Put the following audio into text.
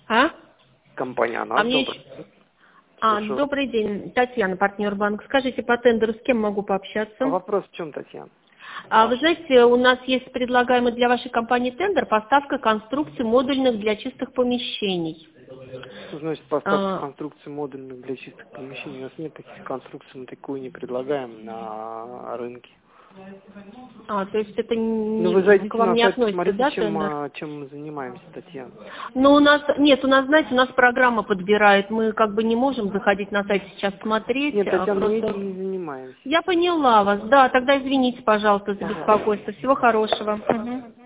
А? Компания А «Анас», мне добрый. Слушаю. добрый день, Татьяна, партнер банка. Скажите, по тендеру с кем могу пообщаться? Вопрос в чем, Татьяна? Вы знаете, у нас есть предлагаемый для вашей компании тендер поставка конструкций модульных для чистых помещений. Что значит поставка А, конструкций модульных для чистых помещений? У нас нет таких конструкций, мы такую не предлагаем на рынке. то есть это Ну, не, вы к зайдите вам на не сайт, относится, посмотрите, да, тендер? чем мы занимаемся, Татьяна. Ну, у нас, нет, у нас, знаете, у нас программа подбирает, мы как бы не можем заходить на сайт сейчас смотреть, Нет, Татьяна, мы просто... этим не занимаемся. Я поняла вас, да, тогда извините, пожалуйста, за Пожалуйста. беспокойство. Всего хорошего. Мгм.